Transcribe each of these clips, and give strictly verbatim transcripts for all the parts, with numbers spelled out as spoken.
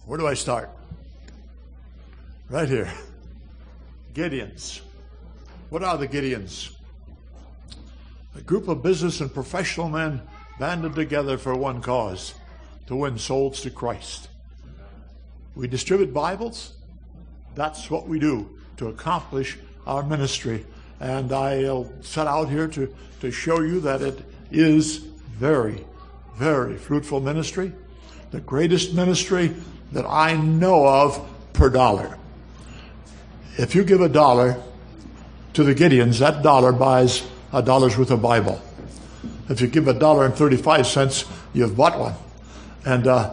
Where do I start? Right here. Gideons. What are the Gideons? A group of business and professional men banded together for one cause, to win souls to Christ. We distribute Bibles. That's what we do to accomplish our ministry. And I'll set out here to, to show you that it is very, very fruitful ministry. The greatest ministry that I know of per dollar. If you give a dollar to the Gideons, that dollar buys a dollar's worth of Bible. If you give a dollar and thirty-five cents, you've bought one. And uh,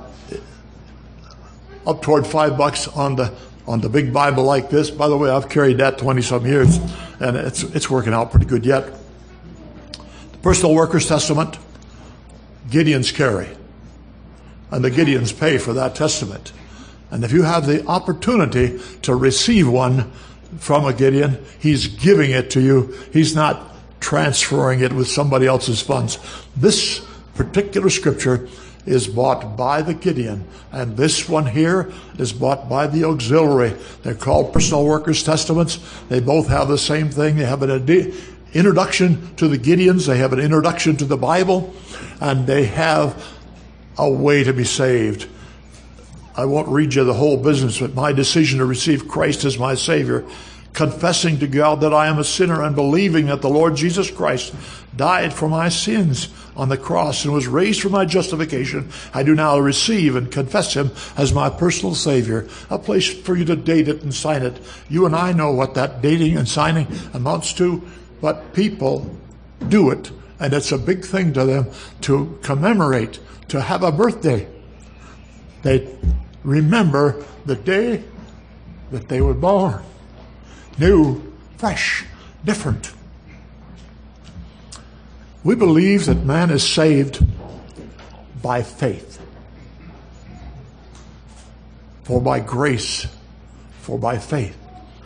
up toward five bucks on the on the big Bible like this. By the way, I've carried that twenty some years, and it's it's working out pretty good yet. The Personal Workers Testament, Gideons carry, and the Gideons pay for that testament. And if you have the opportunity to receive one from a Gideon, he's giving it to you. He's not transferring it with somebody else's funds. This particular scripture is bought by the Gideon, and this one here is bought by the auxiliary. They're called Personal Workers Testaments. They both have the same thing. They have an ad- introduction to the Gideons. They have an introduction to the Bible, and they have a way to be saved. I won't read you the whole business, but my decision to receive Christ as my Savior, confessing to God that I am a sinner and believing that the Lord Jesus Christ died for my sins on the cross and was raised for my justification, I do now receive and confess him as my personal Savior. A place for you to date it and sign it. You and I know what that dating and signing amounts to, but people do it, and it's a big thing to them to commemorate, to have a birthday. They remember the day that they were born. New, fresh, different. We believe that man is saved by faith. For by grace, for by faith.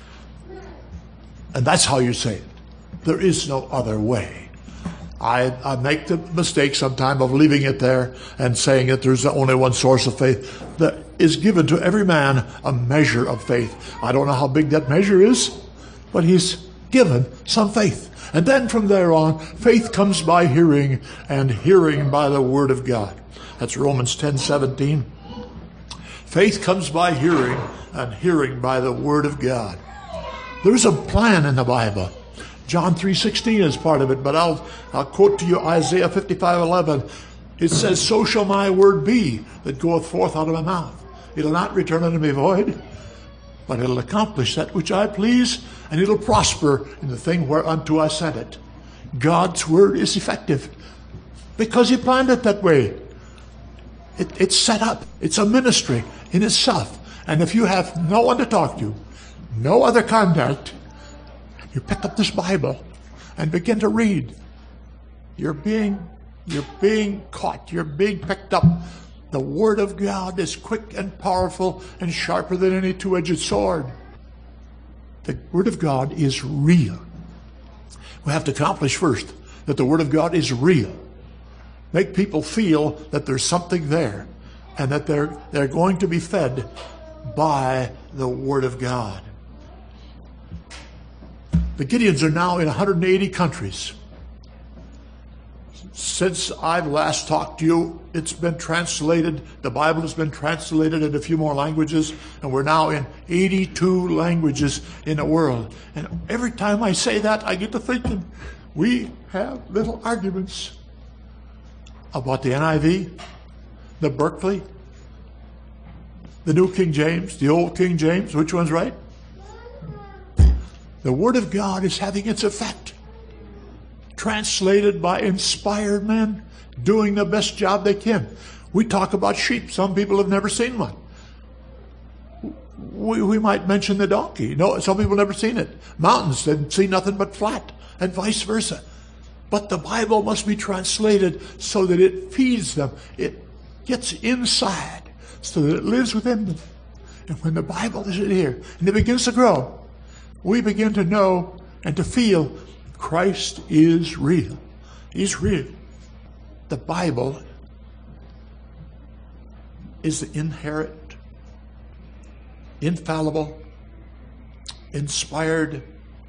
And that's how you're saved. There is no other way. I, I make the mistake sometime of leaving it there and saying that there's only one source of faith. That is given to every man a measure of faith. I don't know how big that measure is, but he's given some faith. And then from there on, faith comes by hearing, and hearing by the Word of God. That's Romans ten seventeen. Faith comes by hearing, and hearing by the Word of God. There's a plan in the Bible. John three sixteen is part of it, but I'll, I'll quote to you Isaiah fifty-five eleven. It says, "So shall my word be that goeth forth out of my mouth. It'll not return unto me void, but it'll accomplish that which I please, and it'll prosper in the thing whereunto I sent it." God's word is effective because he planned it that way. It, it's set up. It's a ministry in itself. And if you have no one to talk to, no other contact, you pick up this Bible and begin to read. You're being, you're being caught. You're being picked up. The Word of God is quick and powerful and sharper than any two-edged sword. The Word of God is real. We have to accomplish first that the Word of God is real. Make people feel that there's something there and that they're, they're going to be fed by the Word of God. The Gideons are now in one hundred eighty countries. Since I've last talked to you, it's been translated. The Bible has been translated in a few more languages, and we're now in eighty-two languages in the world. And every time I say that, I get to thinking, we have little arguments about the N I V, the Berkeley, the New King James, the Old King James. Which one's right? The Word of God is having its effect. Translated by inspired men doing the best job they can. We talk about sheep. Some people have never seen one. We, we might mention the donkey. No, some people have never seen it. Mountains, they've seen nothing but flat, and vice versa. But the Bible must be translated so that it feeds them. It gets inside so that it lives within them. And when the Bible is in here and it begins to grow, we begin to know and to feel Christ is real. He's real. The Bible is the inerrant infallible, inspired,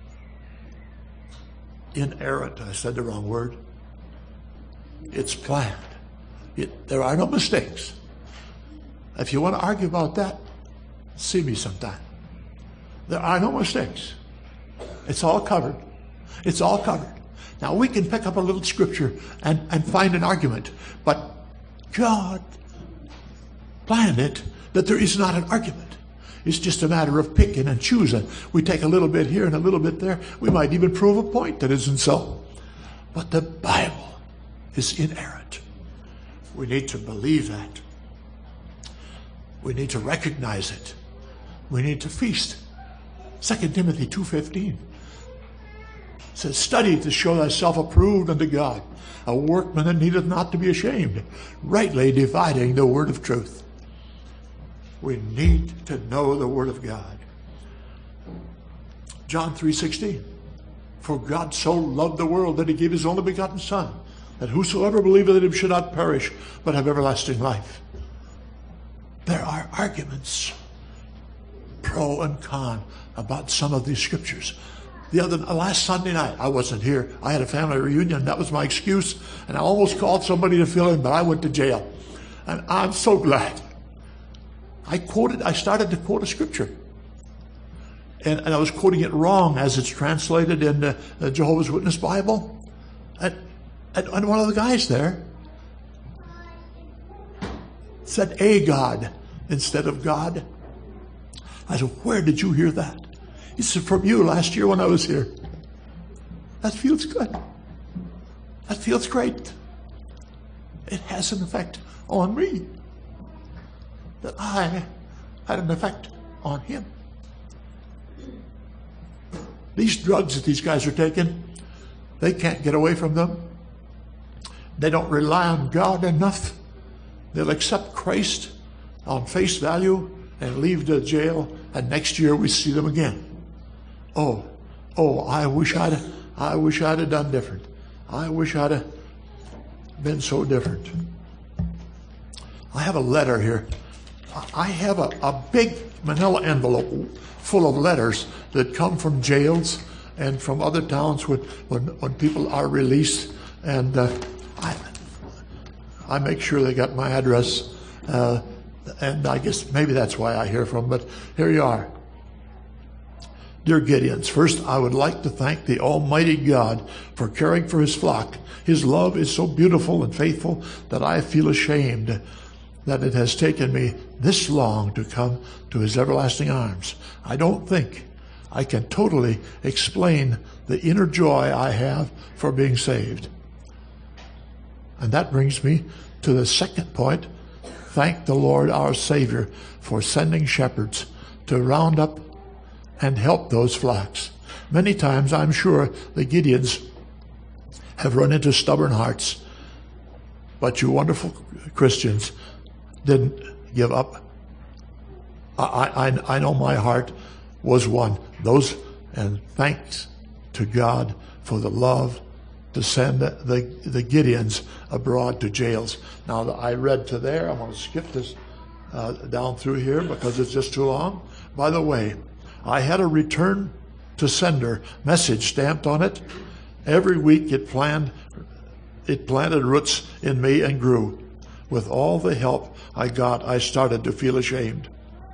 inerrant. I said the wrong word. It's planned. It, there are no mistakes. If you want to argue about that, see me sometime. There are no mistakes. It's all covered. It's all covered. Now we can pick up a little scripture and, and find an argument, but God planned it that there is not an argument. It's just a matter of picking and choosing. We take a little bit here and a little bit there. We might even prove a point that isn't so. But the Bible is inerrant. We need to believe that. We need to recognize it. We need to feast. Second Timothy two fifteen says, study to show thyself approved unto God, a workman that needeth not to be ashamed, rightly dividing the word of truth. We need to know the word of God. John three sixteen, for God so loved the world that he gave his only begotten Son, that whosoever believeth in him should not perish, but have everlasting life. There are arguments, pro and con, about some of these scriptures. The other last Sunday night, I wasn't here. I had a family reunion. That was my excuse, and I almost called somebody to fill in, but I went to jail. And I'm so glad. I quoted. I started to quote a scripture, and, and I was quoting it wrong as it's translated in the, the Jehovah's Witness Bible. And, and, and one of the guys there said "a God" instead of God. I said, where did you hear that? He said, from you last year when I was here. That feels good. That feels great. It has an effect on me. That I had an effect on him. These drugs that these guys are taking, they can't get away from them. They don't rely on God enough. They'll accept Christ on face value and leave the jail, and next year we see them again. Oh, oh, I wish I'd, I wish I'd have done different. I wish I'd have been so different. I have a letter here. I have a, a big manila envelope full of letters that come from jails and from other towns when, when, when people are released. And uh, I, I make sure they got my address. Uh, and I guess maybe that's why I hear from them. But here you are. Dear Gideons, first I would like to thank the Almighty God for caring for his flock. His love is so beautiful and faithful that I feel ashamed that it has taken me this long to come to his everlasting arms. I don't think I can totally explain the inner joy I have for being saved. And that brings me to the second point. Thank the Lord our Savior for sending shepherds to round up and help those flocks. Many times I'm sure the Gideons have run into stubborn hearts, but you wonderful Christians didn't give up. I, I, I know my heart was one. Those, and thanks to God for the love to send the, the, the Gideons abroad to jails. Now I read to there. I'm going to skip this uh, down through here because it's just too long. By the way, I had a return to sender message stamped on it. Every week it planned, it planted roots in me and grew. With all the help I got, I started to feel ashamed.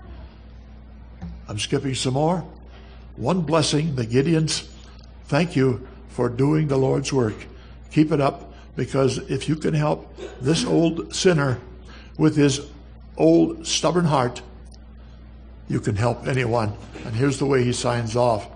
I'm skipping some more. One blessing, the Gideons, thank you for doing the Lord's work. Keep it up, because if you can help this old sinner with his old stubborn heart, you can help anyone. And here's the way he signs off.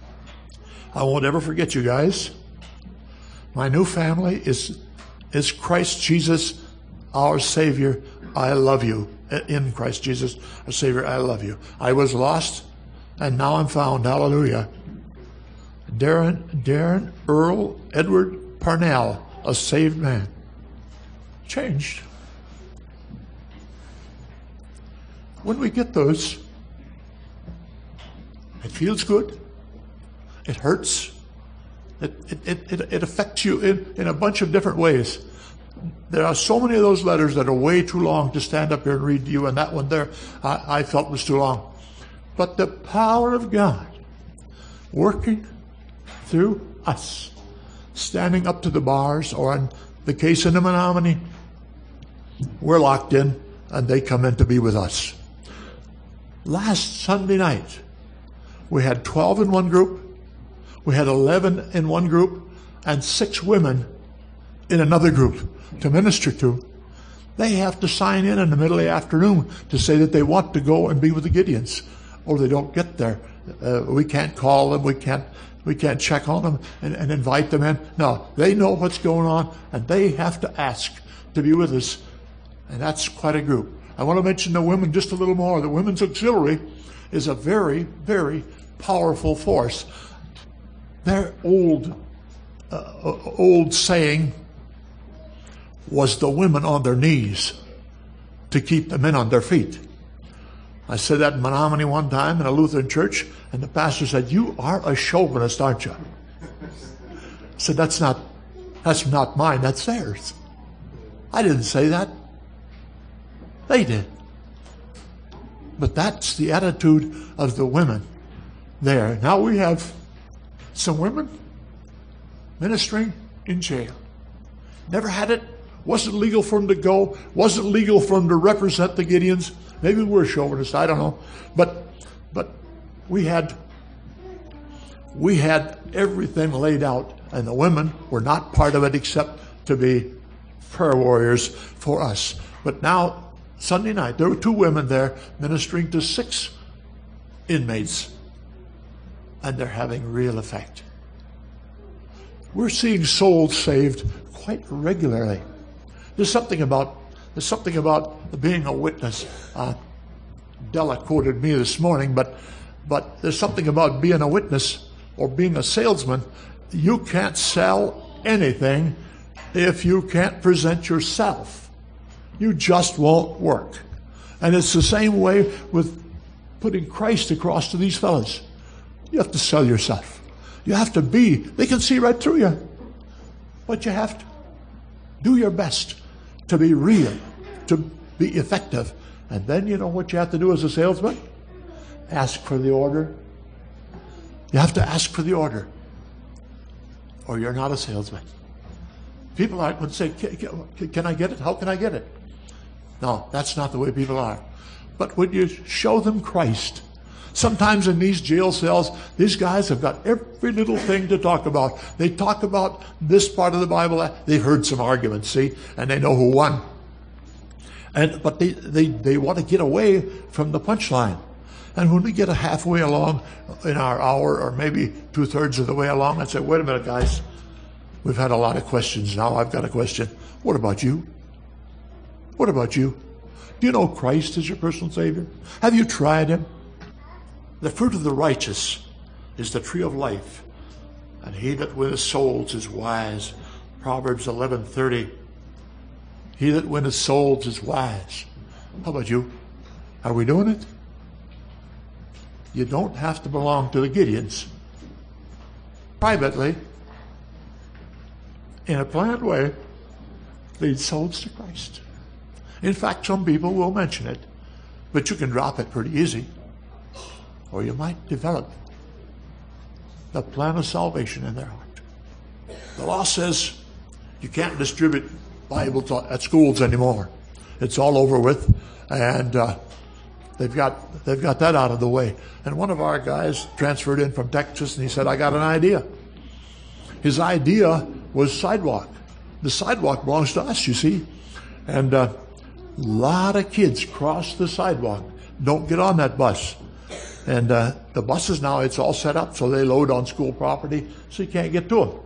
I won't ever forget you guys. My new family is, is Christ Jesus, our Savior. I love you. In Christ Jesus, our Savior, I love you. I was lost, and now I'm found. Hallelujah. Darren, Darren Earl Edward Parnell, a saved man. Changed. When we get those, it feels good. It hurts. It, it, it, it affects you in, in a bunch of different ways. There are so many of those letters that are way too long to stand up here and read to you, and that one there I, I felt was too long. but the power of God working through us, standing up to the bars, or in the case in the Menominee, we're locked in and they come in to be with us. Last Sunday night, we had twelve in one group, we had eleven in one group, and six women in another group to minister to. They have to sign in in the middle of the afternoon to say that they want to go and be with the Gideons, or they don't get there. Uh, we can't call them, we can't we can't check on them and, and invite them in. No, they know what's going on, and they have to ask to be with us, and that's quite a group. I want to mention the women just a little more. The Women's Auxiliary is a very, very powerful force. Their old, uh, old saying was the women on their knees to keep the men on their feet. I said that in Menominee one time in a Lutheran church, and the pastor said, "You are a chauvinist, aren't you?" I said, that's not, that's not mine, that's theirs. I didn't say that. They did. But that's the attitude of the women there. Now we have some women ministering in jail. Never had it. Wasn't legal for them to go. Wasn't legal for them to represent the Gideons. Maybe we're chauvinists, I don't know. But but we had we had everything laid out, and the women were not part of it except to be prayer warriors for us. But now, Sunday night, there were two women there ministering to six inmates, and they're having real effect. We're seeing souls saved quite regularly. There's something about there's something about being a witness. Uh, Della quoted me this morning, but but there's something about being a witness or being a salesman. You can't sell anything if you can't present yourself. You just won't work. And it's the same way with putting Christ across to these fellas. You have to sell yourself. You have to be. They can see right through you. But you have to do your best to be real, to be effective. And then you know what you have to do as a salesman? Ask for the order. You have to ask for the order, or you're not a salesman. People aren't going to say, can I get it? How can I get it? No, that's not the way people are. But when you show them Christ, sometimes in these jail cells, these guys have got every little thing to talk about. They talk about this part of the Bible. They've heard some arguments, see, and they know who won. And but they, they, they want to get away from the punchline. And when we get a halfway along in our hour, or maybe two-thirds of the way along, I'd say, wait a minute, guys. We've had a lot of questions. Now I've got a question. What about you? What about you? Do you know Christ as your personal Savior? Have you tried Him? The fruit of the righteous is the tree of life, and he that winneth souls is wise. Proverbs eleven thirty. He that winneth souls is wise. How about you? Are we doing it? You don't have to belong to the Gideons. Privately, in a planned way, lead souls to Christ. In fact, some people will mention it, but you can drop it pretty easy. Or you might develop the plan of salvation in their heart. The law says you can't distribute Bibles at schools anymore. It's all over with, and uh, they've got they've got that out of the way. And one of our guys transferred in from Texas, and he said, I got an idea. His idea was sidewalk. The sidewalk belongs to us, you see. And uh, a lot of kids cross the sidewalk, don't get on that bus. And uh, the buses now, it's all set up so they load on school property, so you can't get to them.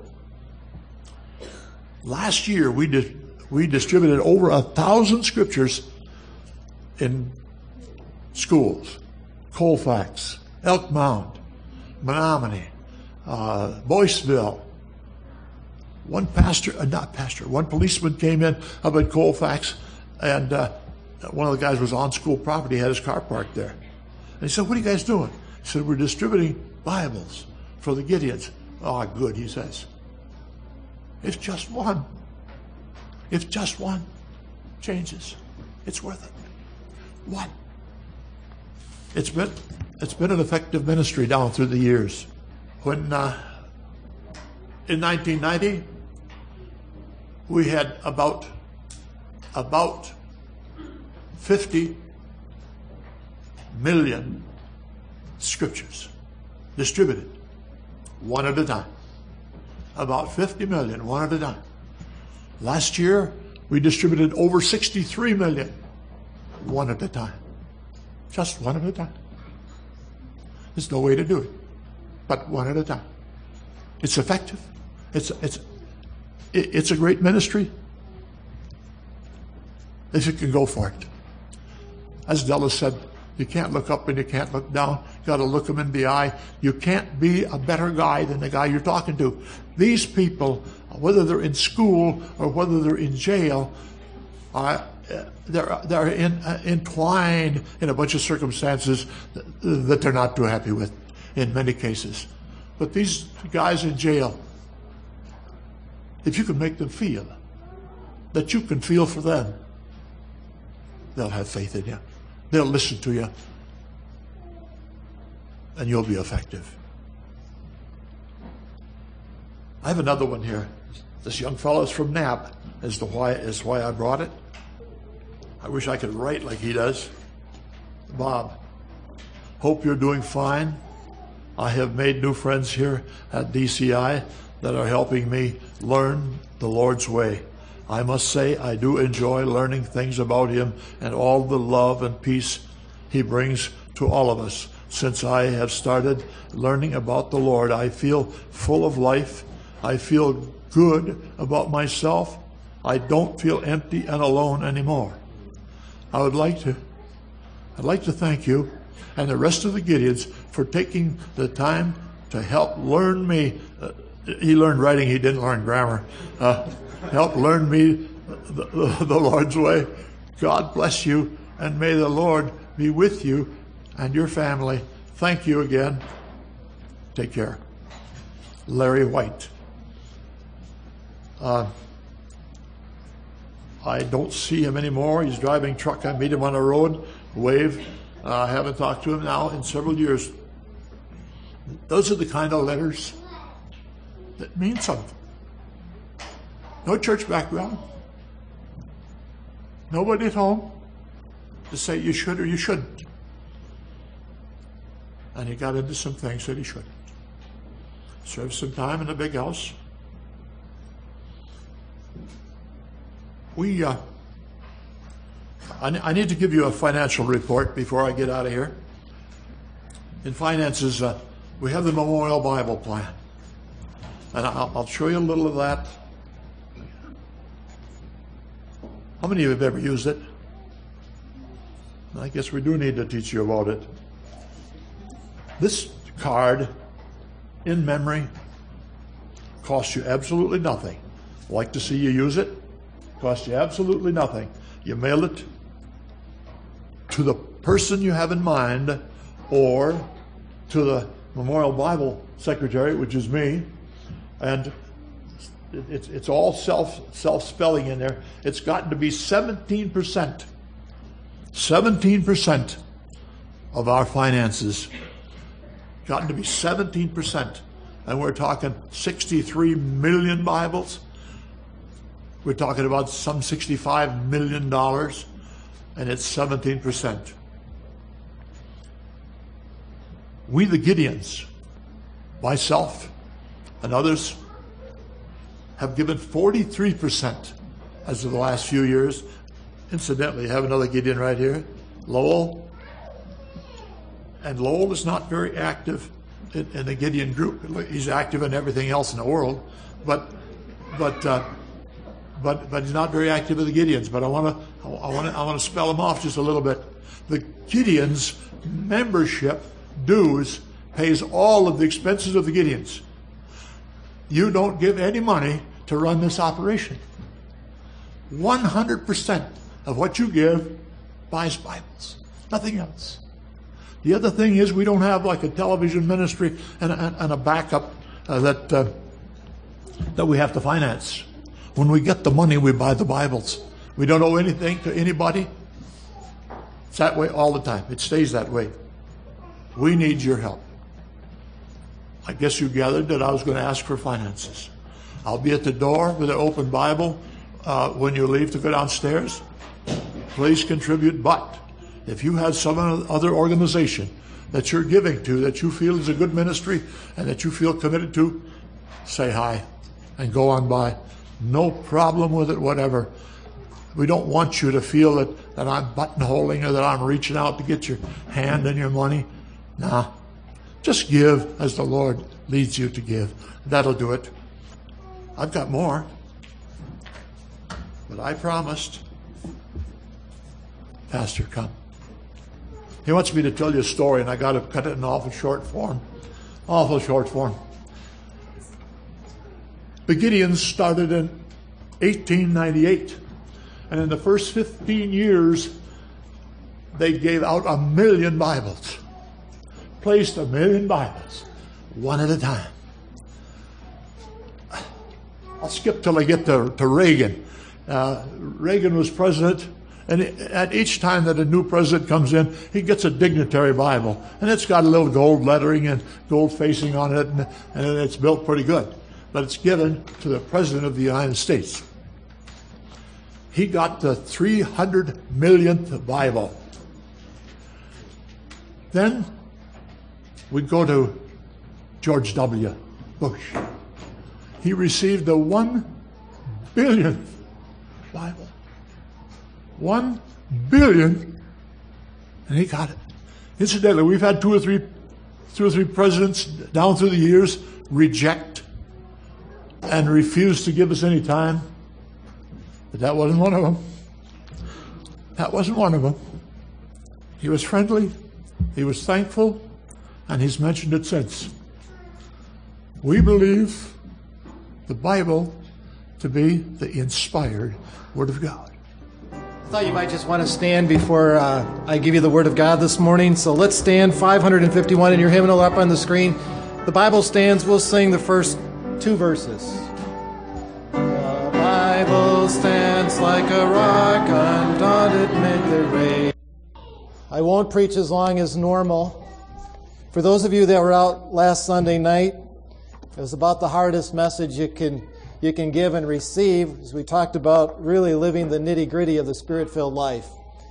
Last year, we did, we distributed over a thousand scriptures in schools. Colfax, Elk Mound, Menominee, uh, Boyceville. One pastor, uh, not pastor, one policeman came in up at Colfax, and uh, one of the guys was on school property, had his car parked there. And he said, what are you guys doing? He said, we're distributing Bibles for the Gideons. Oh, good, he says. If just one, if just one changes, it's worth it. One. It's been, it's been an effective ministry down through the years. When uh, in nineteen ninety, we had about about fifty million scriptures distributed, one at a time. About fifty million, one at a time. Last year, we distributed over sixty-three million, one at a time. Just one at a time. There's no way to do it, but one at a time. It's effective. It's, it's, it's a great ministry if you can go for it. As Della said, you can't look up and you can't look down. You got to look them in the eye. You can't be a better guy than the guy you're talking to. These people, whether they're in school or whether they're in jail, are they're they're in, uh, entwined in a bunch of circumstances that, that they're not too happy with, in many cases. But these guys in jail, if you can make them feel that you can feel for them, they'll have faith in you. They'll listen to you, and you'll be effective. I have another one here. This young fellow is from N A B, as to why is why I brought it. I wish I could write like he does. Bob, hope you're doing fine. I have made new friends here at D C I that are helping me learn the Lord's way. I must say I do enjoy learning things about him and all the love and peace he brings to all of us. Since I have started learning about the Lord, I feel full of life. I feel good about myself. I don't feel empty and alone anymore. I would like to, I'd like to thank you and the rest of the Gideons for taking the time to help learn me. Uh, he learned writing, he didn't learn grammar. Uh, help learn me the, the, the Lord's way. God bless you, and may the Lord be with you and your family. Thank you again. Take care. Larry White. Uh, I don't see him anymore. He's driving truck. I meet him on the road. Wave. Uh, I haven't talked to him now in several years. Those are the kind of letters that mean something. No church background. Nobody at home to say you should or you shouldn't. And he got into some things that he shouldn't. Served some time in the big house. We, uh, I, I need to give you a financial report before I get out of here. In finances, uh, we have the Memorial Bible Plan. And I'll, I'll show you a little of that. How many of you have ever used it? I guess we do need to teach you about it. This card, in memory, costs you absolutely nothing. Like to see you use it? Costs you absolutely nothing. You mail it to the person you have in mind, or to the Memorial Bible Secretary, which is me, and it's it's all self self spelling in there. It's gotten to be seventeen percent, seventeen percent of our finances. Gotten to be seventeen percent, and we're talking sixty-three million Bibles. We're talking about some sixty-five million dollars, and it's seventeen percent. We, the Gideons, myself and others, have given forty-three percent as of the last few years. Incidentally, you have another Gideon right here, Lowell. And Lowell is not very active in, in the Gideon group. He's active in everything else in the world, but but uh, but but he's not very active in the Gideons. But I want to I want to I want to spell him off just a little bit. The Gideons membership dues pays all of the expenses of the Gideons. You don't give any money to run this operation. one hundred percent of what you give buys Bibles, nothing else. The other thing is we don't have like a television ministry and, and, and a backup uh, that uh, that we have to finance. When we get the money, we buy the Bibles. We don't owe anything to anybody. It's that way all the time. It stays that way. We need your help. I guess you gathered that I was going to ask for finances. I'll be at the door with an open Bible uh, when you leave to go downstairs. Please contribute. But if you have some other organization that you're giving to, that you feel is a good ministry and that you feel committed to, say hi and go on by. No problem with it, whatever. We don't want you to feel that, that I'm buttonholing or that I'm reaching out to get your hand and your money. Nah. Just give as the Lord leads you to give. That'll do it. I've got more. But I promised. Pastor, come. He wants me to tell you a story, and I got to cut it in awful short form. Awful short form. The Gideons started in eighteen ninety-eight. And in the first fifteen years, they gave out a million Bibles. Placed a million Bibles, one at a time. I'll skip till I get to, to Reagan. Uh, Reagan was president, and at each time that a new president comes in, he gets a dignitary Bible. And it's got a little gold lettering and gold facing on it, and, and it's built pretty good. But it's given to the President of the United States. He got the three hundred millionth Bible. Then we go to George W. Bush. He received the one billionth Bible. One billion, and he got it. Incidentally, we've had two or three, two or three presidents down through the years reject and refuse to give us any time. But that wasn't one of them. That wasn't one of them. He was friendly, he was thankful, and he's mentioned it since. We believe the Bible to be the inspired Word of God. I thought you might just want to stand before uh, I give you the Word of God this morning. So let's stand, five hundred fifty-one in your hymnal up on the screen. The Bible stands, we'll sing the first two verses. The Bible stands like a rock, undaunted mid the rain. I won't preach as long as normal. For those of you that were out last Sunday night, it was about the hardest message you can you can give and receive, as we talked about really living the nitty-gritty of the Spirit-filled life.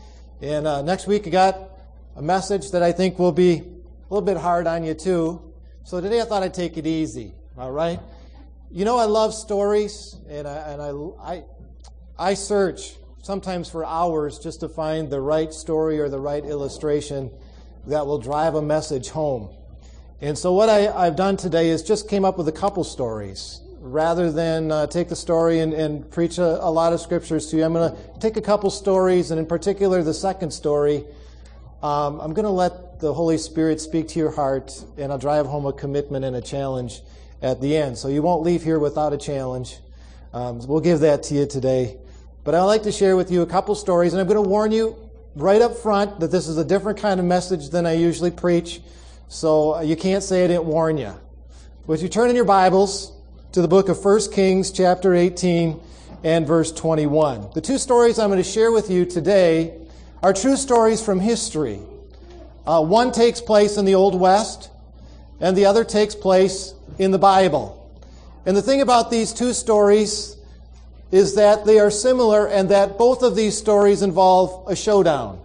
And uh, next week I got a message that I think will be a little bit hard on you too. So today I thought I'd take it easy, all right? You know I love stories, and I and I I, I search sometimes for hours just to find the right story or the right illustration that will drive a message home. And so what I, I've done today is just came up with a couple stories. Rather than uh, take the story and, and preach a, a lot of scriptures to you, I'm going to take a couple stories, and in particular the second story, um, I'm going to let the Holy Spirit speak to your heart, and I'll drive home a commitment and a challenge at the end. So you won't leave here without a challenge. Um, we'll give that to you today. But I'd like to share with you a couple stories, and I'm going to warn you right up front that this is a different kind of message than I usually preach, so you can't say I didn't warn you. But if you turn in your Bibles to the book of First Kings, chapter eighteen, and verse twenty-one. The two stories I'm going to share with you today are true stories from history. Uh, one takes place in the Old West, and the other takes place in the Bible. And the thing about these two stories is that they are similar, and that both of these stories involve a showdown.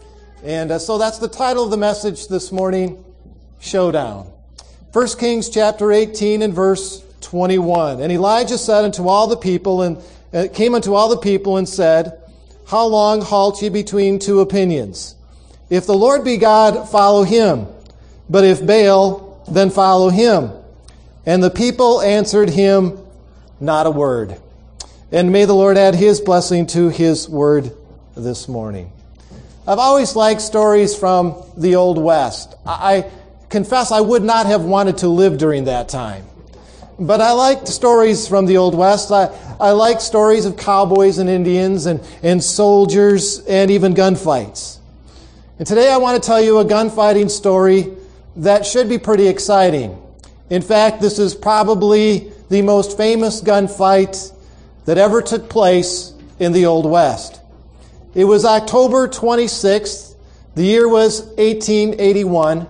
And uh, so that's the title of the message this morning, Showdown. First Kings, chapter eighteen, and verse twenty-one. And Elijah said unto all the people, and uh, came unto all the people and said, How long halt ye between two opinions? If the Lord be God, follow him. But if Baal, then follow him. And the people answered him not a word. And may the Lord add his blessing to his word this morning. I've always liked stories from the Old West. I confess I would not have wanted to live during that time. But I liked stories from the Old West. I, I like stories of cowboys and Indians and, and soldiers and even gunfights. And today I want to tell you a gunfighting story that should be pretty exciting. In fact, this is probably the most famous gunfight that ever took place in the Old West. It was October twenty-sixth. The year was eighteen eighty-one.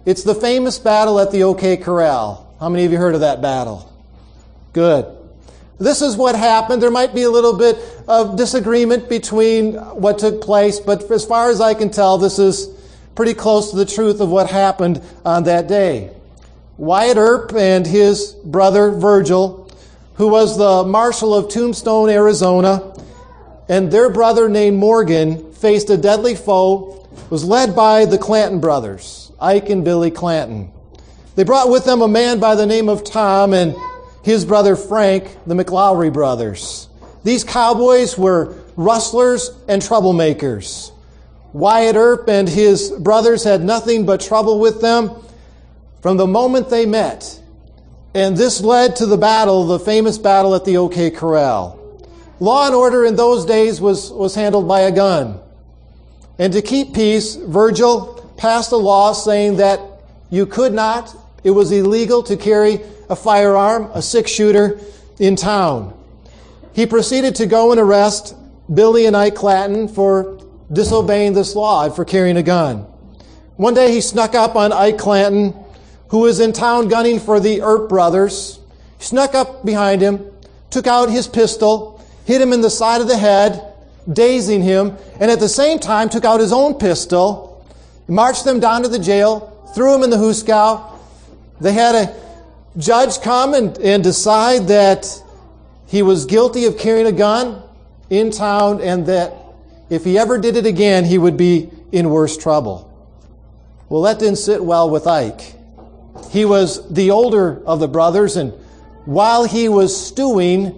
It's the famous battle at the OK Corral. How many of you heard of that battle? Good. This is what happened. There might be a little bit of disagreement between what took place, but as far as I can tell, this is pretty close to the truth of what happened on that day. Wyatt Earp and his brother Virgil, who was the marshal of Tombstone, Arizona, and their brother named Morgan faced a deadly foe, was led by the Clanton brothers, Ike and Billy Clanton. They brought with them a man by the name of Tom and his brother Frank, the McLowry brothers. These cowboys were rustlers and troublemakers. Wyatt Earp and his brothers had nothing but trouble with them from the moment they met. And this led to the battle, the famous battle at the OK Corral. Law and order in those days was, was handled by a gun. And to keep peace, Virgil passed a law saying that you could not, it was illegal to carry a firearm, a six-shooter, in town. He proceeded to go and arrest Billy and Ike Clanton for disobeying this law and for carrying a gun. One day he snuck up on Ike Clanton, who was in town gunning for the Earp brothers. He snuck up behind him, took out his pistol, hit him in the side of the head, dazing him, and at the same time took out his own pistol, marched them down to the jail, threw him in the hoosegow. They had a judge come and, and decide that he was guilty of carrying a gun in town and that if he ever did it again, he would be in worse trouble. Well, that didn't sit well with Ike. He was the older of the brothers, and while he was stewing,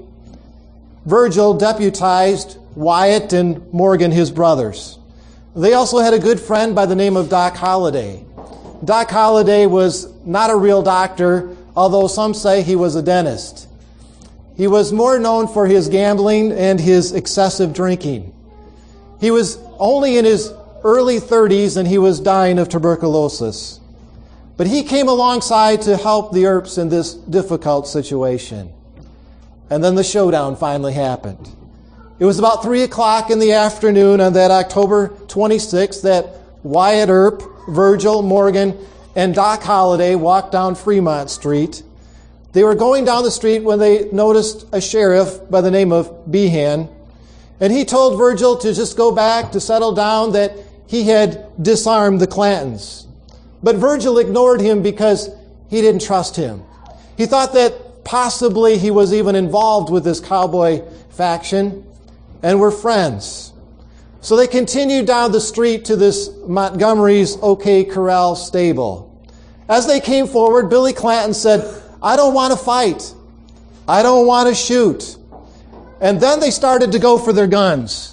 Virgil deputized Wyatt and Morgan, his brothers. They also had a good friend by the name of Doc Holliday. Doc Holliday was not a real doctor, although some say he was a dentist. He was more known for his gambling and his excessive drinking. He was only in his early thirties and he was dying of tuberculosis. But he came alongside to help the Earps in this difficult situation. And then the showdown finally happened. It was about three o'clock in the afternoon on that October twenty-sixth that Wyatt Earp, Virgil, Morgan, and Doc Holliday walked down Fremont Street. They were going down the street when they noticed a sheriff by the name of Behan. And he told Virgil to just go back, to settle down, that he had disarmed the Clantons. But Virgil ignored him because he didn't trust him. He thought that possibly he was even involved with this cowboy faction and were friends. So they continued down the street to this Montgomery's OK Corral stable. As they came forward, Billy Clanton said, "I don't want to fight. I don't want to shoot." And then they started to go for their guns.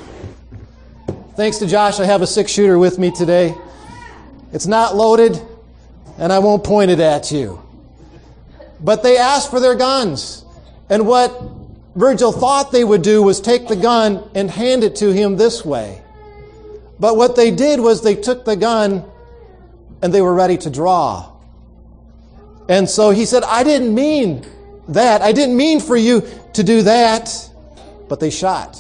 Thanks to Josh, I have a six-shooter with me today. It's not loaded, and I won't point it at you. But they asked for their guns. And what Virgil thought they would do was take the gun and hand it to him this way. But what they did was they took the gun and they were ready to draw. And so he said, "I didn't mean that. I didn't mean for you to do that." But they shot.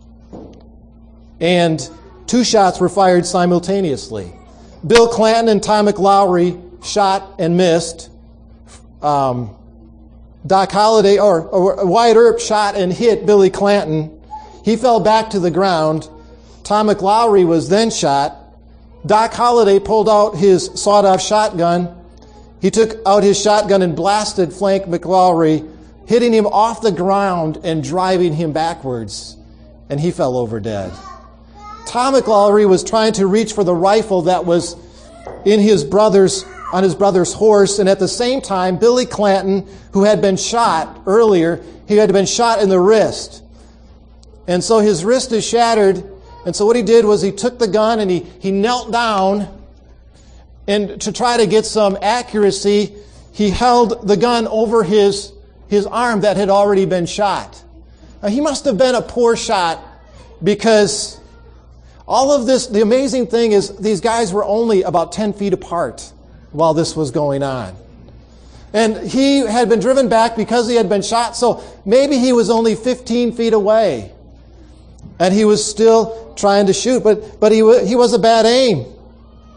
And two shots were fired simultaneously. Bill Clanton and Tom McLowry shot and missed. Um, Doc Holliday, or, or Wyatt Earp shot and hit Billy Clanton. He fell back to the ground. Tom McLowry was then shot. Doc Holliday pulled out his sawed-off shotgun. He took out his shotgun and blasted Frank McLowry, hitting him off the ground and driving him backwards. And he fell over dead. Tom McLowry was trying to reach for the rifle that was in his brother's, on his brother's horse, and at the same time, Billy Clanton, who had been shot earlier, he had been shot in the wrist. And so his wrist is shattered, and so what he did was he took the gun and he, he knelt down, and to try to get some accuracy, he held the gun over his, his arm that had already been shot. Now, he must have been a poor shot, because all of this, the amazing thing is these guys were only about ten feet apart while this was going on. And he had been driven back because he had been shot, so maybe he was only fifteen feet away. And he was still trying to shoot, but, but he, he was a bad aim.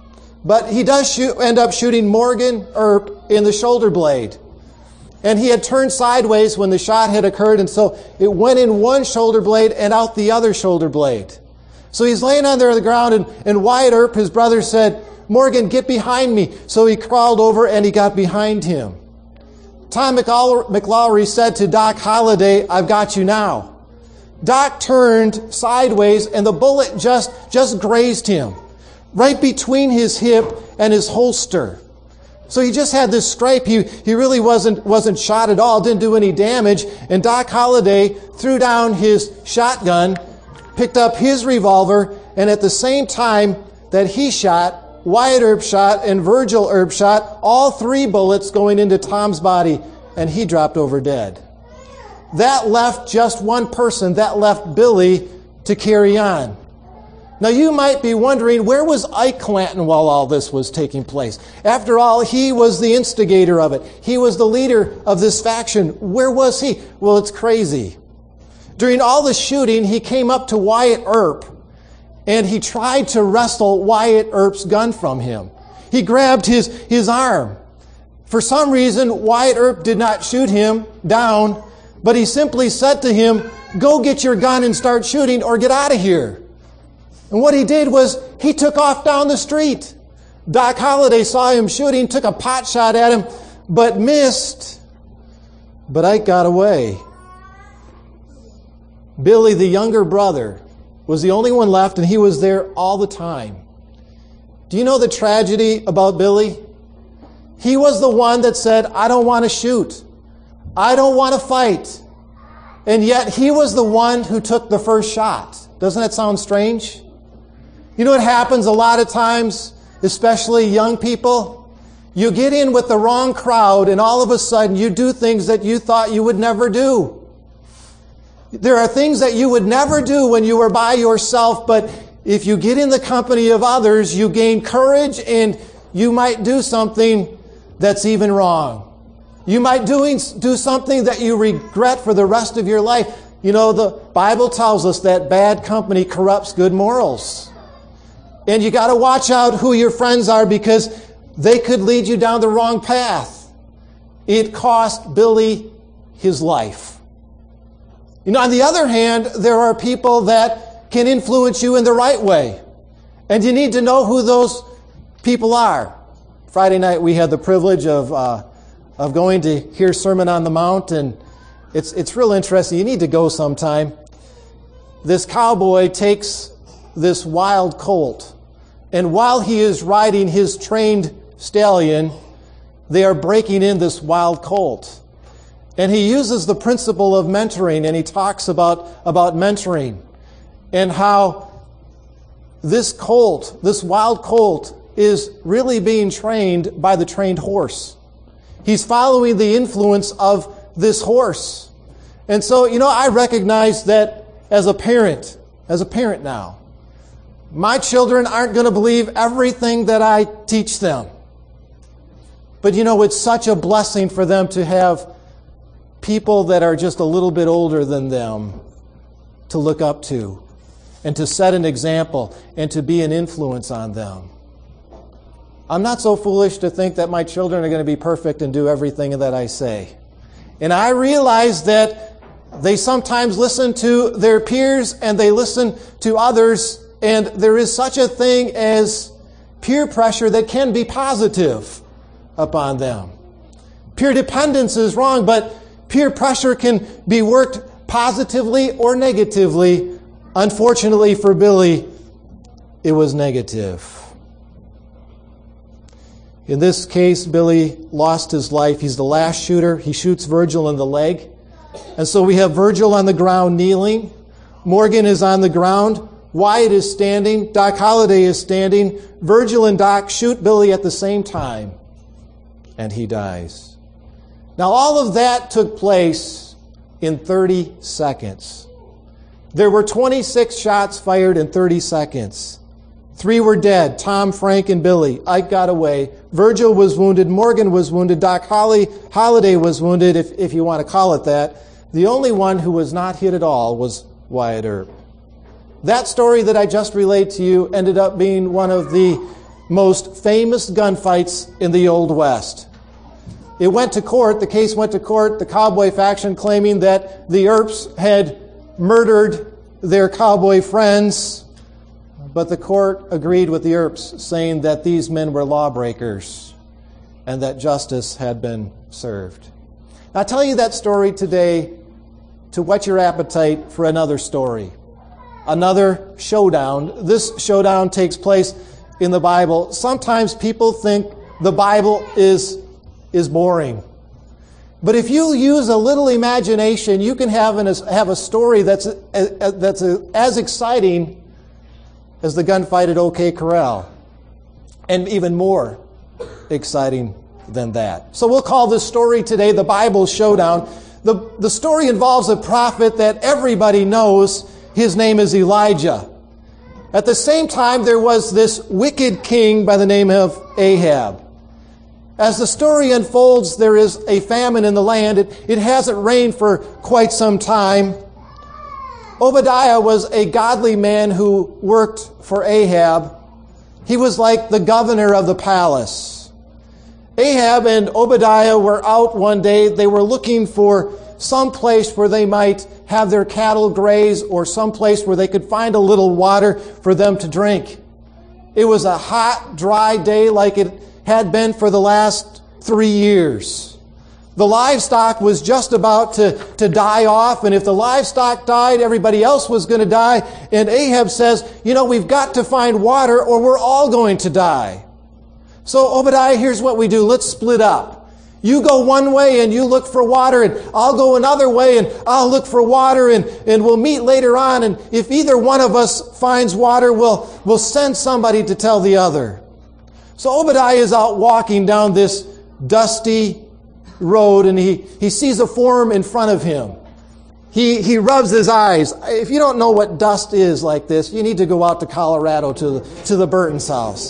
But he does shoot, end up shooting Morgan Earp in the shoulder blade. And he had turned sideways when the shot had occurred, and so it went in one shoulder blade and out the other shoulder blade. So he's laying on there on the ground, and, and Wyatt Earp, his brother, said, "Morgan, get behind me." So he crawled over and he got behind him. Tom McLaury said to Doc Holliday, "I've got you now." Doc turned sideways and the bullet just, just grazed him right between his hip and his holster. So he just had this scrape. He, he really wasn't, wasn't shot at all, didn't do any damage. And Doc Holliday threw down his shotgun, picked up his revolver, and at the same time that he shot, Wyatt Earp shot and Virgil Earp shot, all three bullets going into Tom's body, and he dropped over dead. That left just one person. That left Billy to carry on. Now you might be wondering, where was Ike Clanton while all this was taking place? After all, he was the instigator of it. He was the leader of this faction. Where was he? Well, it's crazy. During all the shooting, he came up to Wyatt Earp and he tried to wrestle Wyatt Earp's gun from him. He grabbed his, his arm. For some reason, Wyatt Earp did not shoot him down, but he simply said to him, "Go get your gun and start shooting or get out of here." And what he did was he took off down the street. Doc Holliday saw him shooting, took a pot shot at him, but missed. But Ike got away. Billy, the younger brother, was the only one left, and he was there all the time. Do you know the tragedy about Billy? He was the one that said, "I don't want to shoot. I don't want to fight." And yet he was the one who took the first shot. Doesn't that sound strange? You know what happens a lot of times, especially young people? You get in with the wrong crowd and all of a sudden you do things that you thought you would never do. There are things that you would never do when you were by yourself, but if you get in the company of others, you gain courage and you might do something that's even wrong. You might doing, do something that you regret for the rest of your life. You know, the Bible tells us that bad company corrupts good morals. And you got to watch out who your friends are because they could lead you down the wrong path. It cost Billy his life. You know, on the other hand, there are people that can influence you in the right way. And you need to know who those people are. Friday night we had the privilege of uh, of going to hear Sermon on the Mount, and it's it's real interesting. You need to go sometime. This cowboy takes this wild colt, and while he is riding his trained stallion, they are breaking in this wild colt. And he uses the principle of mentoring, and he talks about, about mentoring and how this colt, this wild colt, is really being trained by the trained horse. He's following the influence of this horse. And so, you know, I recognize that as a parent, as a parent now, my children aren't going to believe everything that I teach them. But you know, it's such a blessing for them to have people that are just a little bit older than them to look up to and to set an example and to be an influence on them. I'm not so foolish to think that my children are going to be perfect and do everything that I say. And I realize that they sometimes listen to their peers and they listen to others, and there is such a thing as peer pressure that can be positive upon them. Peer dependence is wrong, but peer pressure can be worked positively or negatively. Unfortunately for Billy, it was negative. In this case, Billy lost his life. He's the last shooter. He shoots Virgil in the leg. And so we have Virgil on the ground kneeling. Morgan is on the ground. Wyatt is standing. Doc Holliday is standing. Virgil and Doc shoot Billy at the same time. And he dies. Now all of that took place in thirty seconds. There were twenty-six shots fired in thirty seconds. Three were dead, Tom, Frank, and Billy. Ike got away. Virgil was wounded. Morgan was wounded. Doc Holly, Holliday was wounded, if, if you want to call it that. The only one who was not hit at all was Wyatt Earp. That story that I just relayed to you ended up being one of the most famous gunfights in the Old West. It went to court, the case went to court, the cowboy faction claiming that the Earps had murdered their cowboy friends, but the court agreed with the Earps, saying that these men were lawbreakers and that justice had been served. Now, I tell you that story today to whet your appetite for another story, another showdown. This showdown takes place in the Bible. Sometimes people think the Bible is, is boring. But if you use a little imagination, you can have, an, have a story that's, a, that's a, as exciting as the gunfight at OK Corral, and even more exciting than that. So we'll call this story today the Bible Showdown. The, the story involves a prophet that everybody knows. His name is Elijah. At the same time, there was this wicked king by the name of Ahab. As the story unfolds, there is a famine in the land. It, it hasn't rained for quite some time. Obadiah was a godly man who worked for Ahab. He was like the governor of the palace. Ahab and Obadiah were out one day. They were looking for some place where they might have their cattle graze, or some place where they could find a little water for them to drink. It was a hot, dry day like it had been for the last three years. The livestock was just about to, to die off, and if the livestock died, everybody else was going to die. And Ahab says, you know, we've got to find water or we're all going to die. So Obadiah, here's what we do. Let's split up. You go one way and you look for water, and I'll go another way and I'll look for water, and, and we'll meet later on. And if either one of us finds water, we'll, we'll send somebody to tell the other. So Obadiah is out walking down this dusty road, and he, he sees a form in front of him. He, he rubs his eyes. If you don't know what dust is like this, you need to go out to Colorado to the, to the Burton's house.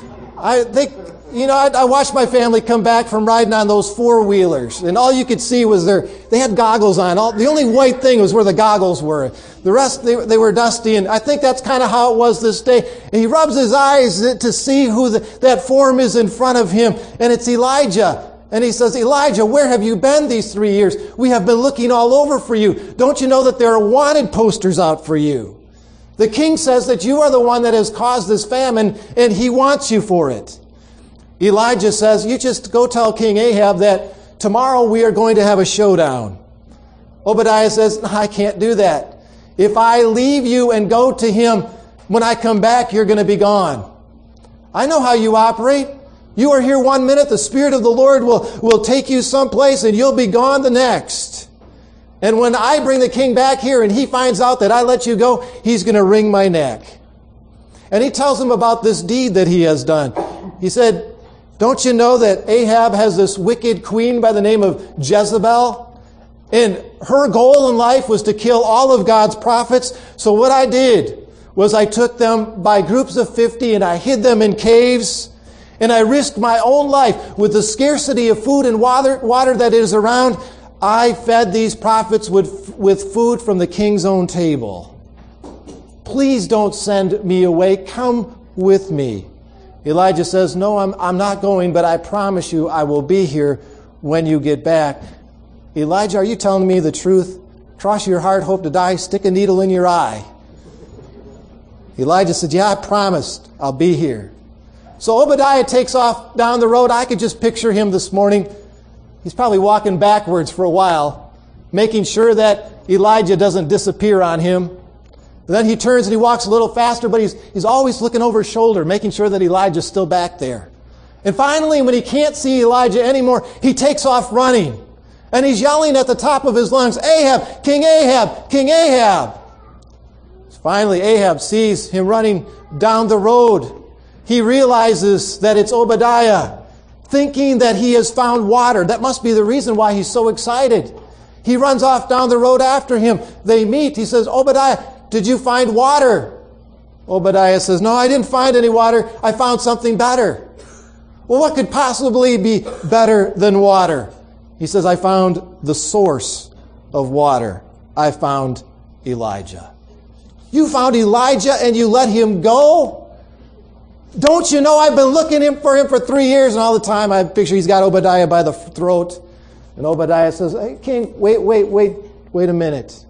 I think, you know, I, I watched my family come back from riding on those four-wheelers, and all you could see was their, they had goggles on. All, the only white thing was where the goggles were. The rest, they, they were dusty, and I think that's kind of how it was this day. And he rubs his eyes to see who the, that form is in front of him, and it's Elijah. And he says, Elijah, where have you been these three years? We have been looking all over for you. Don't you know that there are wanted posters out for you? The king says that you are the one that has caused this famine, and he wants you for it. Elijah says, you just go tell King Ahab that tomorrow we are going to have a showdown. Obadiah says, no, I can't do that. If I leave you and go to him, when I come back, you're going to be gone. I know how you operate. You are here one minute, the Spirit of the Lord will, will take you someplace, and you'll be gone the next. And when I bring the king back here and he finds out that I let you go, he's going to wring my neck. And he tells him about this deed that he has done. He said, don't you know that Ahab has this wicked queen by the name of Jezebel? And her goal in life was to kill all of God's prophets. So what I did was I took them by groups of fifty and I hid them in caves. And I risked my own life with the scarcity of food and water, water that is around. I fed these prophets with, with food from the king's own table. Please don't send me away. Come with me. Elijah says, no, I'm, I'm not going, but I promise you I will be here when you get back. Elijah, are you telling me the truth? Cross your heart, hope to die, stick a needle in your eye. Elijah said, yeah, I promised I'll be here. So Obadiah takes off down the road. I could just picture him this morning. He's probably walking backwards for a while, making sure that Elijah doesn't disappear on him. Then he turns and he walks a little faster, but he's, he's always looking over his shoulder, making sure that Elijah's still back there. And finally, when he can't see Elijah anymore, he takes off running. And he's yelling at the top of his lungs, Ahab, King Ahab, King Ahab. Finally, Ahab sees him running down the road. He realizes that it's Obadiah, thinking that he has found water. That must be the reason why he's so excited. He runs off down the road after him. They meet. He says, Obadiah, did you find water? Obadiah says, no, I didn't find any water. I found something better. Well, what could possibly be better than water? He says, I found the source of water. I found Elijah. You found Elijah and you let him go? Don't you know I've been looking him for him for three years, and all the time I picture he's got Obadiah by the throat. And Obadiah says, hey, king, wait, wait, wait, wait a minute.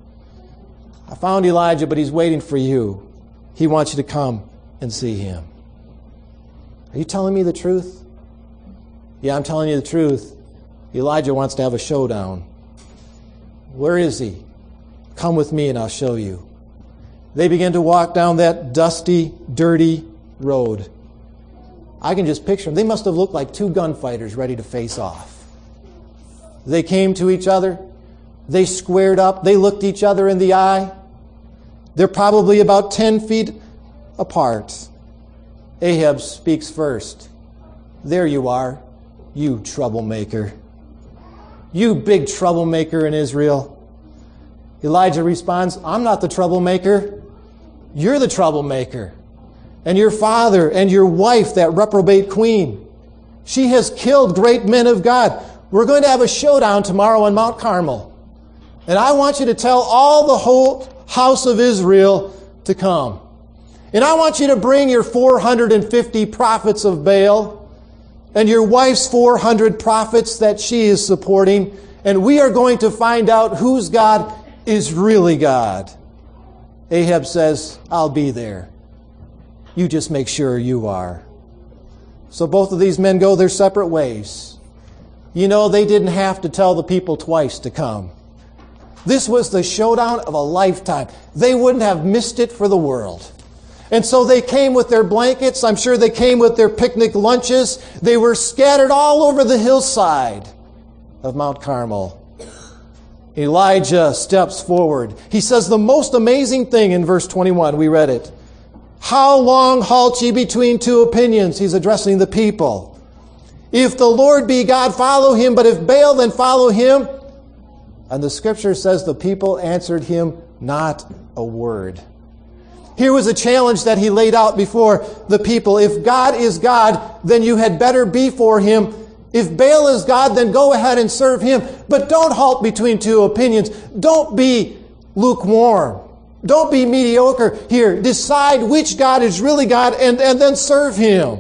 I found Elijah, but he's waiting for you. He wants you to come and see him. Are you telling me the truth? Yeah, I'm telling you the truth. Elijah wants to have a showdown. Where is he? Come with me and I'll show you. They begin to walk down that dusty, dirty road. I can just picture them. They must have looked like two gunfighters ready to face off. They came to each other. They squared up. They looked each other in the eye. They're probably about ten feet apart. Ahab speaks first. There you are, you troublemaker. You big troublemaker in Israel. Elijah responds, I'm not the troublemaker. You're the troublemaker. And your father and your wife, that reprobate queen, she has killed great men of God. We're going to have a showdown tomorrow on Mount Carmel. And I want you to tell all the whole house of Israel to come. And I want you to bring your four hundred fifty prophets of Baal and your wife's four hundred prophets that she is supporting. And we are going to find out whose God is really God. Ahab says, I'll be there. You just make sure you are. So both of these men go their separate ways. You know, they didn't have to tell the people twice to come. This was the showdown of a lifetime. They wouldn't have missed it for the world. And so they came with their blankets. I'm sure they came with their picnic lunches. They were scattered all over the hillside of Mount Carmel. Elijah steps forward. He says the most amazing thing in verse twenty-one. We read it. How long halt ye between two opinions? He's addressing the people. If the Lord be God, follow him. But if Baal, then follow him. And the scripture says the people answered him not a word. Here was a challenge that he laid out before the people. If God is God, then you had better be for him. If Baal is God, then go ahead and serve him. But don't halt between two opinions. Don't be lukewarm. Don't be mediocre here. Decide which God is really God and, and then serve him.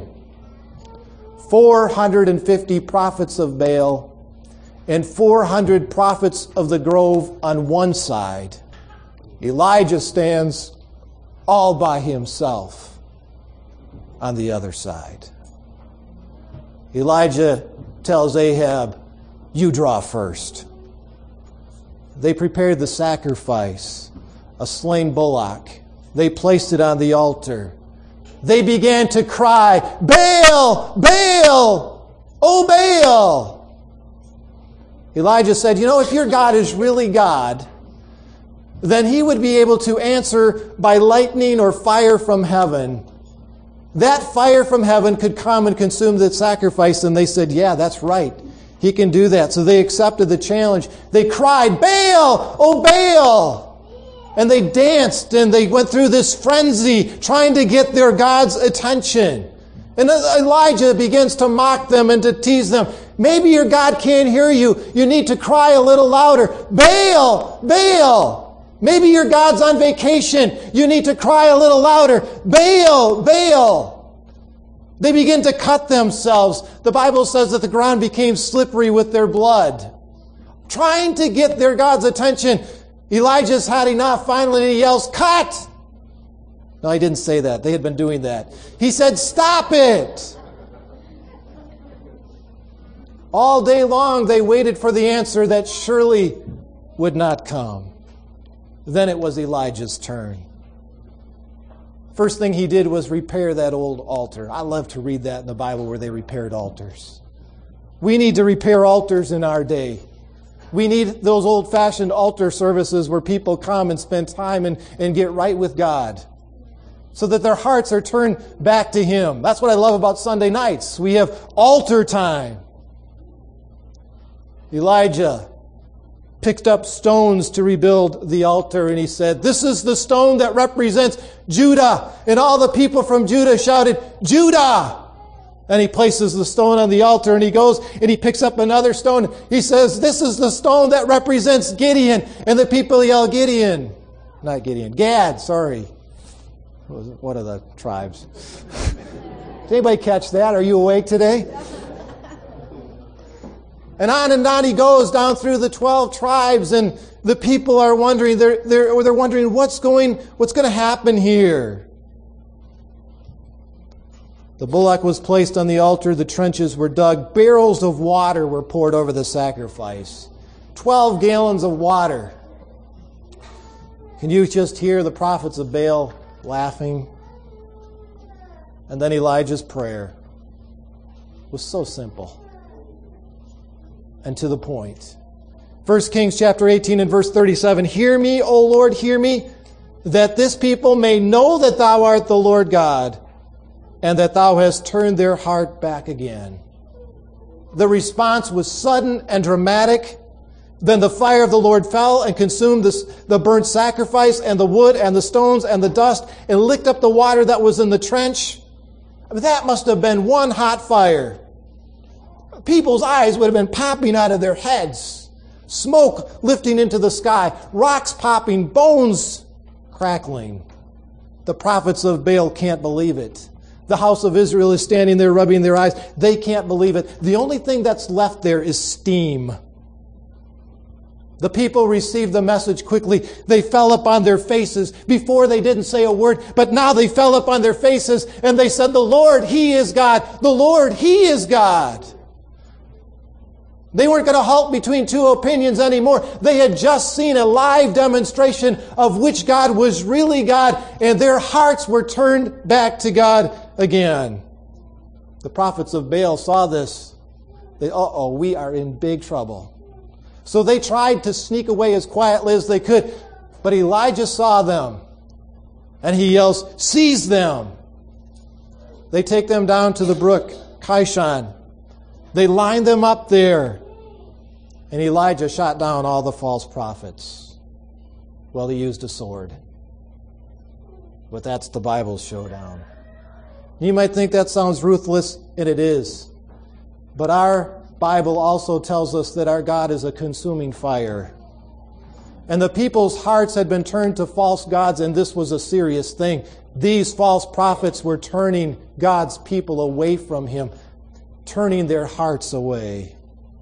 four hundred fifty prophets of Baal and four hundred prophets of the grove on one side. Elijah stands all by himself on the other side. Elijah tells Ahab, you draw first. They prepared the sacrifice, a slain bullock. They placed it on the altar. They began to cry, Baal! Baal! Oh, Baal! Elijah said, you know, if your God is really God, then he would be able to answer by lightning or fire from heaven. That fire from heaven could come and consume the sacrifice. And they said, yeah, that's right. He can do that. So they accepted the challenge. They cried, Baal! Oh, Baal! And they danced and they went through this frenzy trying to get their God's attention. And Elijah begins to mock them and to tease them. Maybe your God can't hear you. You need to cry a little louder. Baal! Baal! Maybe your God's on vacation. You need to cry a little louder. Baal! Baal! They begin to cut themselves. The Bible says that the ground became slippery with their blood. Trying to get their God's attention. Elijah's had enough. Finally he yells, cut! No, he didn't say that. They had been doing that. He said, stop it! All day long they waited for the answer that surely would not come. Then it was Elijah's turn. First thing he did was repair that old altar. I love to read that in the Bible where they repaired altars. We need to repair altars in our day. We need those old-fashioned altar services where people come and spend time and, and get right with God so that their hearts are turned back to him. That's what I love about Sunday nights. We have altar time. Elijah picked up stones to rebuild the altar, and he said, this is the stone that represents Judah. And all the people from Judah shouted, Judah! And he places the stone on the altar, and he goes and he picks up another stone. He says, this is the stone that represents Gideon. And the people yell, Gideon. Not Gideon. Gad, sorry. What are the tribes? Did anybody catch that? Are you awake today? And on and on he goes down through the twelve tribes, and the people are wondering, they're, they're, they're wondering what's going, what's going to happen here. The bullock was placed on the altar, the trenches were dug, barrels of water were poured over the sacrifice. Twelve gallons of water. Can you just hear the prophets of Baal laughing? And then Elijah's prayer was so simple and to the point. First Kings chapter eighteen and verse thirty-seven. Hear me, O Lord, hear me, that this people may know that thou art the Lord God, and that thou hast turned their heart back again. The response was sudden and dramatic. Then the fire of the Lord fell and consumed this, the burnt sacrifice and the wood and the stones and the dust and licked up the water that was in the trench. I mean, that must have been one hot fire. People's eyes would have been popping out of their heads. Smoke lifting into the sky. Rocks popping. Bones crackling. The prophets of Baal can't believe it. The house of Israel is standing there rubbing their eyes. They can't believe it. The only thing that's left there is steam. The people received the message quickly. They fell upon their faces. Before they didn't say a word, but now they fell upon their faces and they said, the Lord, He is God. The Lord, He is God. They weren't going to halt between two opinions anymore. They had just seen a live demonstration of which God was really God, and their hearts were turned back to God again. The prophets of Baal saw this. They, uh-oh, we are in big trouble. So they tried to sneak away as quietly as they could, but Elijah saw them, and he yells, seize them. They take them down to the brook, Kishon. They line them up there, and Elijah shot down all the false prophets. Well, he used a sword. But that's the Bible's showdown. You might think that sounds ruthless, and it is. But our Bible also tells us that our God is a consuming fire. And the people's hearts had been turned to false gods, and this was a serious thing. These false prophets were turning God's people away from Him, turning their hearts away.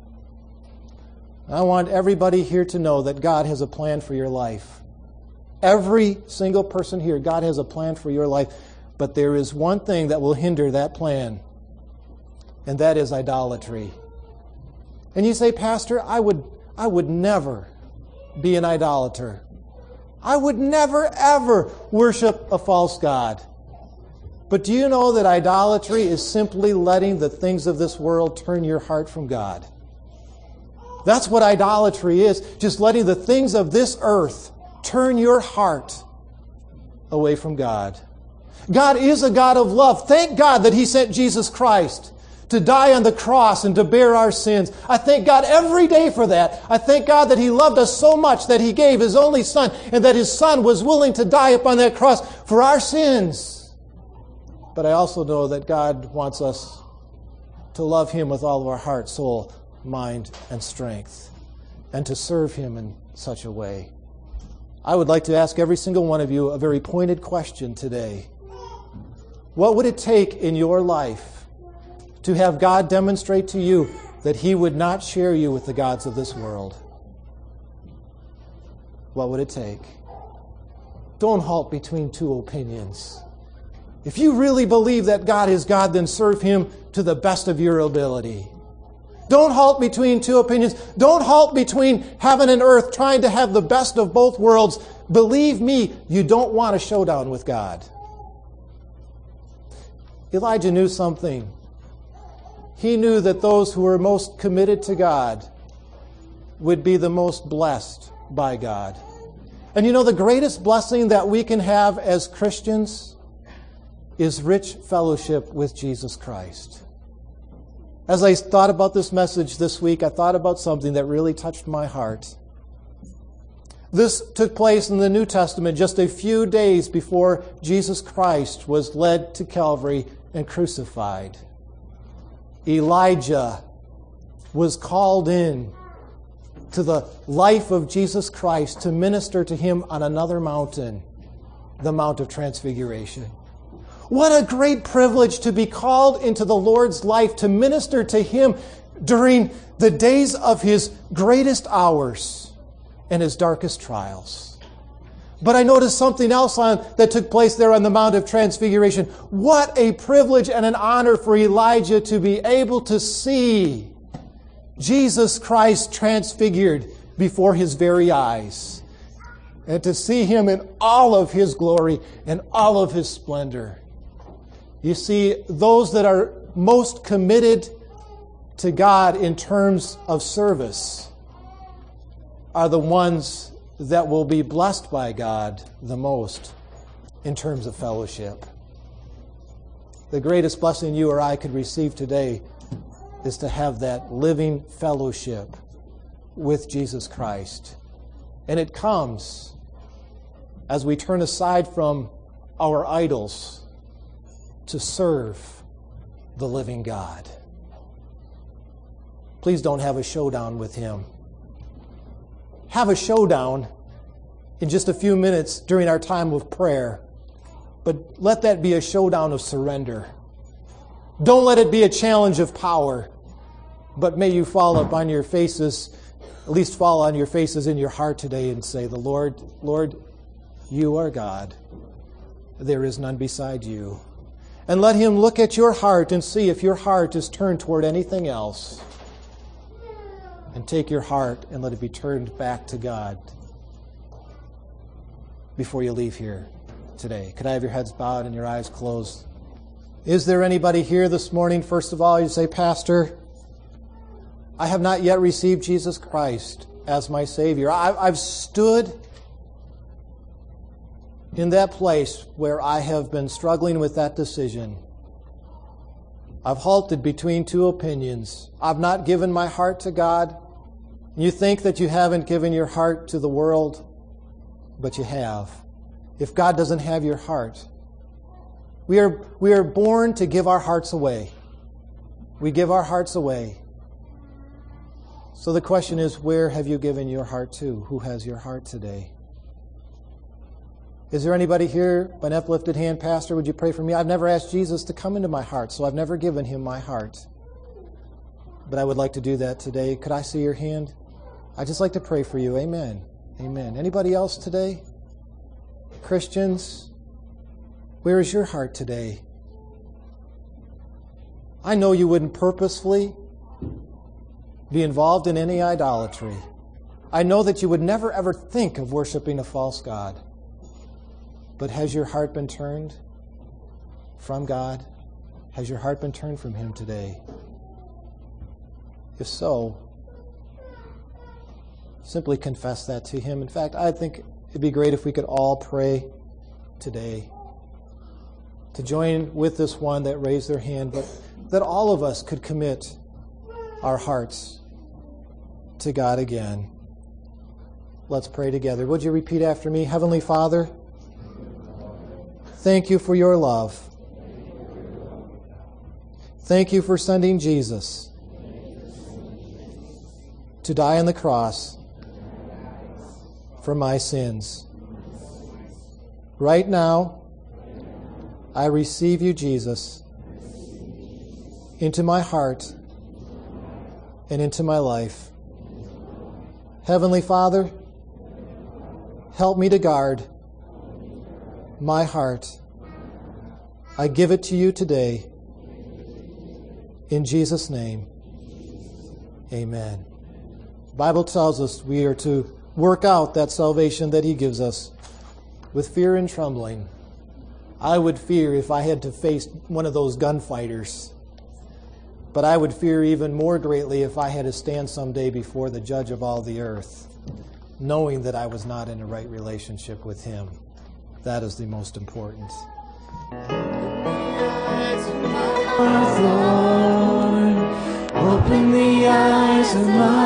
I want everybody here to know that God has a plan for your life. Every single person here, God has a plan for your life. But there is one thing that will hinder that plan, and that is idolatry. And you say, Pastor, I would, I would never be an idolater. I would never, ever worship a false god. But do you know that idolatry is simply letting the things of this world turn your heart from God? That's what idolatry is, just letting the things of this earth turn your heart away from God. God is a God of love. Thank God that He sent Jesus Christ to die on the cross and to bear our sins. I thank God every day for that. I thank God that He loved us so much that He gave His only Son, and that His Son was willing to die upon that cross for our sins. But I also know that God wants us to love Him with all of our heart, soul, mind, and strength, and to serve Him in such a way. I would like to ask every single one of you a very pointed question today. What would it take in your life to have God demonstrate to you that He would not share you with the gods of this world? What would it take? Don't halt between two opinions. If you really believe that God is God, then serve Him to the best of your ability. Don't halt between two opinions. Don't halt between heaven and earth, trying to have the best of both worlds. Believe me, you don't want a showdown with God. Elijah knew something. He knew that those who were most committed to God would be the most blessed by God. And you know, the greatest blessing that we can have as Christians is rich fellowship with Jesus Christ. As I thought about this message this week, I thought about something that really touched my heart. This took place in the New Testament just a few days before Jesus Christ was led to Calvary and crucified. Elijah was called in to the life of Jesus Christ to minister to Him on another mountain. the Mount of Transfiguration. What a great privilege to be called into the Lord's life, to minister to Him during the days of His greatest hours and His darkest trials. But I noticed something else on, that took place there on the Mount of Transfiguration. What a privilege and an honor for Elijah to be able to see Jesus Christ transfigured before his very eyes, and to see Him in all of His glory and all of His splendor. You see, those that are most committed to God in terms of service are the ones that will be blessed by God the most in terms of fellowship. The greatest blessing you or I could receive today is to have that living fellowship with Jesus Christ. And it comes as we turn aside from our idols to serve the living God. Please don't have a showdown with Him. Have a showdown in just a few minutes during our time of prayer, but let that be a showdown of surrender. Don't let it be a challenge of power, but may you fall upon your faces, at least fall on your faces in your heart today and say, "The Lord, Lord, you are God. There is none beside you." And let Him look at your heart and see if your heart is turned toward anything else. And take your heart and let it be turned back to God before you leave here today. Could I have your heads bowed and your eyes closed? Is there anybody here this morning, first of all, you say, "Pastor, I have not yet received Jesus Christ as my Savior. I've stood in that place where I have been struggling with that decision. I've halted between two opinions. I've not given my heart to God. You think that you haven't given your heart to the world, but you have. If God doesn't have your heart, we are, we are born to give our hearts away. We give our hearts away. So the question is, where have you given your heart to? Who has your heart today? Is there anybody here by an uplifted hand? "Pastor, would you pray for me? I've never asked Jesus to come into my heart, so I've never given Him my heart. But I would like to do that today. Could I see your hand? I'd just like to pray for you." Amen. Amen. Anybody else today? Christians, where is your heart today? I know you wouldn't purposefully be involved in any idolatry. I know that you would never ever think of worshiping a false god. But has your heart been turned from God? Has your heart been turned from Him today? If so, simply confess that to Him. In fact, I think it'd be great if we could all pray today to join with this one that raised their hand, but that all of us could commit our hearts to God again. Let's pray together. Would you repeat after me? Heavenly Father, thank you for your love. Thank you for sending Jesus to die on the cross for my sins. Right now, I receive you, Jesus, into my heart and into my life. Heavenly Father, help me to guard my heart. I give it to you today. In Jesus' name, amen. The Bible tells us we are to work out that salvation that He gives us with fear and trembling. I would fear if I had to face one of those gunfighters. But I would fear even more greatly if I had to stand someday before the judge of all the earth, knowing that I was not in a right relationship with Him. That is the most important. Open the eyes of my